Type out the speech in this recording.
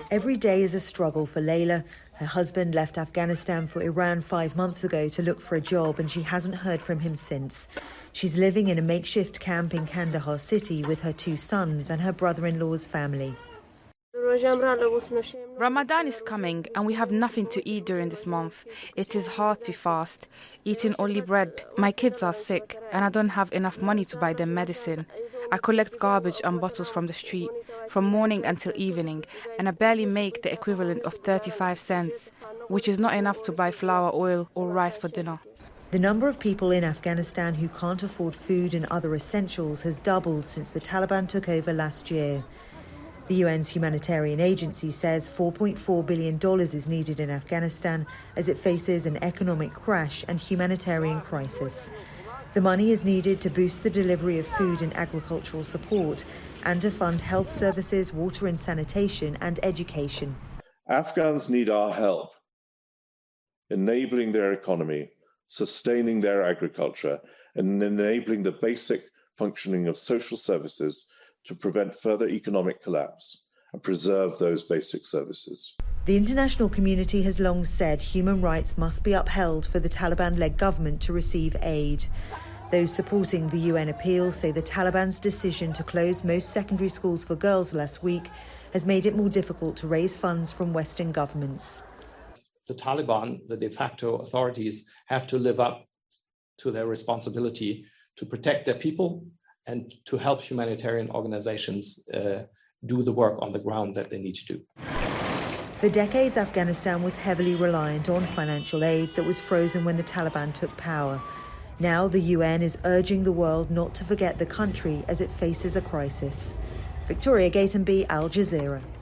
Every day is a struggle for Layla. Her husband left Afghanistan for Iran 5 months ago to look for a job, and she hasn't heard from him since. She's living in a makeshift camp in Kandahar city with her 2 sons and her brother-in-law's family. Ramadan is coming and we have nothing to eat during this month. It is hard to fast, eating only bread. My kids are sick and I don't have enough money to buy them medicine. I collect garbage and bottles from the street from morning until evening, and I barely make the equivalent of 35 cents, which is not enough to buy flour, oil or rice for dinner. The number of people in Afghanistan who can't afford food and other essentials has doubled since the Taliban took over last year. The UN's humanitarian agency says $4.4 billion is needed in Afghanistan as it faces an economic crash and humanitarian crisis. The money is needed to boost the delivery of food and agricultural support and to fund health services, water and sanitation and education. Afghans need our help, enabling their economy, sustaining their agriculture, and enabling the basic functioning of social services to prevent further economic collapse and preserve those basic services. The international community has long said human rights must be upheld for the Taliban-led government to receive aid. Those supporting the UN appeal say the Taliban's decision to close most secondary schools for girls last week has made it more difficult to raise funds from Western governments. The Taliban, the de facto authorities, have to live up to their responsibility to protect their people and to help humanitarian organizations do the work on the ground that they need to do. For decades, Afghanistan was heavily reliant on financial aid that was frozen when the Taliban took power. Now the UN is urging the world not to forget the country as it faces a crisis. Victoria Gatenby, Al Jazeera.